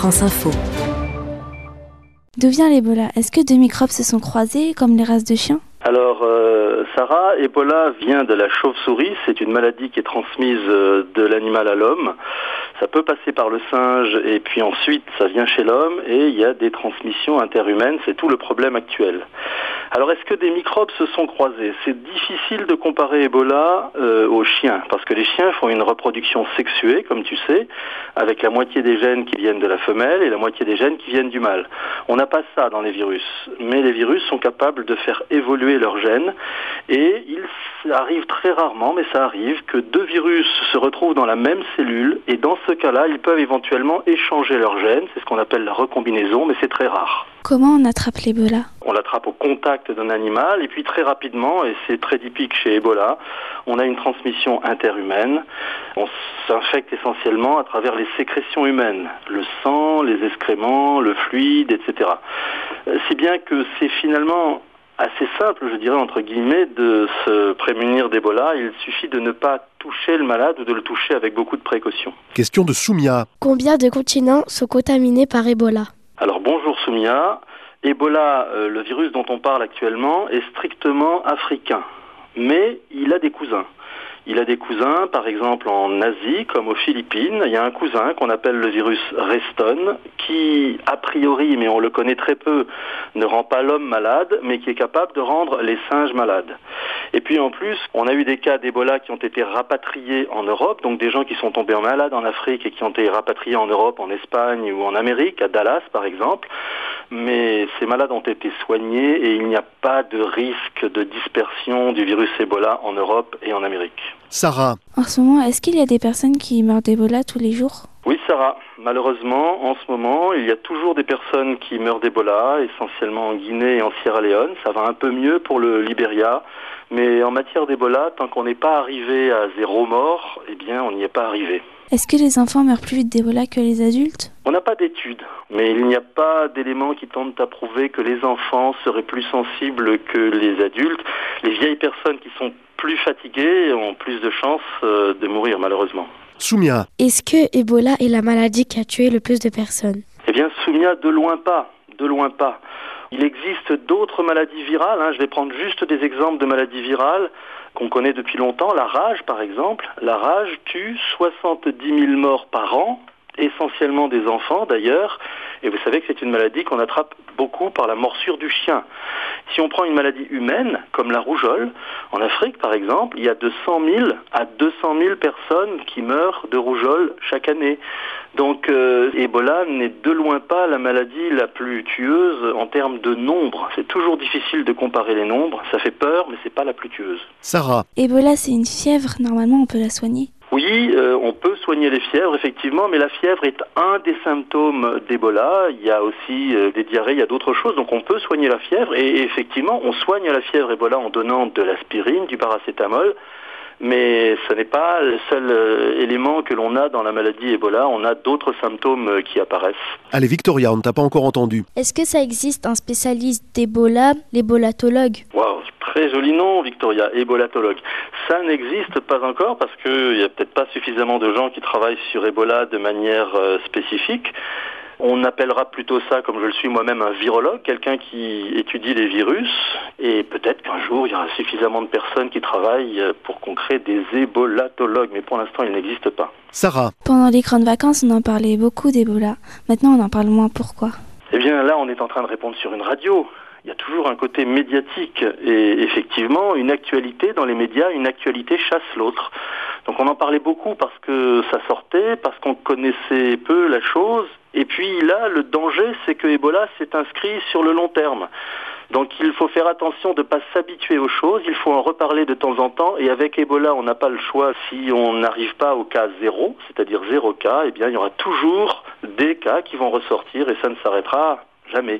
France Info. D'où vient l'Ebola? Est-ce que deux microbes se sont croisés comme les races de chiens? Alors, Sarah, Ebola vient de la chauve-souris. C'est une maladie qui est transmise de l'animal à l'homme. Ça peut passer par le singe et puis ensuite ça vient chez l'homme et il y a des transmissions interhumaines. C'est tout le problème actuel. Alors, est-ce que des microbes se sont croisés? C'est difficile de comparer Ebola aux chiens parce que les chiens font une reproduction sexuée, comme tu sais, avec la moitié des gènes qui viennent de la femelle et la moitié des gènes qui viennent du mâle. On n'a pas ça dans les virus, mais les virus sont capables de faire évoluer leurs gènes et il arrive très rarement, mais ça arrive, que deux virus se retrouvent dans la même cellule et dans ce cas-là, ils peuvent éventuellement échanger leurs gènes, c'est ce qu'on appelle la recombinaison, mais c'est très rare. Comment on attrape l'Ebola? On l'attrape au contact d'un animal et puis très rapidement, et c'est très typique chez Ebola, on a une transmission interhumaine. On s'infecte essentiellement à travers les sécrétions humaines, le sang, les excréments, le fluide, etc. Si bien que c'est finalement assez simple, je dirais, entre guillemets, de se prémunir d'Ebola. Il suffit de ne pas toucher le malade ou de le toucher avec beaucoup de précautions. Question de Soumia. Combien de continents sont contaminés par Ebola? Alors bonjour Soumia. Ebola, le virus dont on parle actuellement, est strictement africain. Mais il a des cousins. Il a des cousins, par exemple en Asie, comme aux Philippines. Il y a un cousin qu'on appelle le virus Reston, qui, a priori, mais on le connaît très peu, ne rend pas l'homme malade, mais qui est capable de rendre les singes malades. Et puis en plus, on a eu des cas d'Ebola qui ont été rapatriés en Europe, donc des gens qui sont tombés malades en Afrique et qui ont été rapatriés en Europe, en Espagne ou en Amérique, à Dallas par exemple. Mais ces malades ont été soignés et il n'y a pas de risque de dispersion du virus Ebola en Europe et en Amérique. Sarah. En ce moment, est-ce qu'il y a des personnes qui meurent d'Ebola tous les jours? Oui, Sarah. Malheureusement, en ce moment, il y a toujours des personnes qui meurent d'Ebola, essentiellement en Guinée et en Sierra Leone. Ça va un peu mieux pour le Libéria. Mais en matière d'Ebola, tant qu'on n'est pas arrivé à 0 mort, eh bien, on n'y est pas arrivé. Est-ce que les enfants meurent plus vite d'Ebola que les adultes? On n'a pas d'études, mais il n'y a pas d'éléments qui tentent à prouver que les enfants seraient plus sensibles que les adultes. Les vieilles personnes qui sont plus fatiguées ont plus de chances de mourir, malheureusement. Soumia. Est-ce que Ebola est la maladie qui a tué le plus de personnes? Eh bien, Soumia, de loin pas. Il existe d'autres maladies virales, je vais prendre juste des exemples de maladies virales qu'on connaît depuis longtemps. La rage, par exemple. La rage tue 70 000 morts par an, essentiellement des enfants d'ailleurs. Et vous savez que c'est une maladie qu'on attrape beaucoup par la morsure du chien. Si on prend une maladie humaine, comme la rougeole, en Afrique par exemple, il y a de 100 000 à 200 000 personnes qui meurent de rougeole chaque année. Donc Ebola n'est de loin pas la maladie la plus tueuse en termes de nombre. C'est toujours difficile de comparer les nombres, ça fait peur, mais c'est pas la plus tueuse. Sarah. Ebola, c'est une fièvre, normalement on peut la soigner? Oui, on peut soigner les fièvres, effectivement, mais la fièvre est un des symptômes d'Ebola. Il y a aussi des diarrhées, il y a d'autres choses, donc on peut soigner la fièvre. Et effectivement, on soigne la fièvre Ebola en donnant de l'aspirine, du paracétamol, mais ce n'est pas le seul élément que l'on a dans la maladie Ebola. On a d'autres symptômes qui apparaissent. Allez, Victoria, on ne t'a pas encore entendu. Est-ce que ça existe un spécialiste d'Ebola, l'ébolatologue? Waouh, très joli nom, Victoria, ébolatologue. Ça n'existe pas encore parce qu'il n'y a peut-être pas suffisamment de gens qui travaillent sur Ebola de manière spécifique. On appellera plutôt ça, comme je le suis moi-même, un virologue, quelqu'un qui étudie les virus. Et peut-être qu'un jour, il y aura suffisamment de personnes qui travaillent pour qu'on crée des ébolatologues. Mais pour l'instant, ils n'existent pas. Sarah. Pendant les grandes vacances, on en parlait beaucoup d'Ebola. Maintenant, on en parle moins. Pourquoi? Eh bien, là, on est en train de répondre sur une radio. Il y a toujours un côté médiatique et effectivement, une actualité dans les médias, une actualité chasse l'autre. Donc on en parlait beaucoup parce que ça sortait, parce qu'on connaissait peu la chose. Et puis là, le danger, c'est que Ebola s'est inscrit sur le long terme. Donc il faut faire attention de ne pas s'habituer aux choses, il faut en reparler de temps en temps. Et avec Ebola, on n'a pas le choix. Si on n'arrive pas au cas 0, c'est-à-dire 0 cas, eh bien il y aura toujours des cas qui vont ressortir et ça ne s'arrêtera jamais.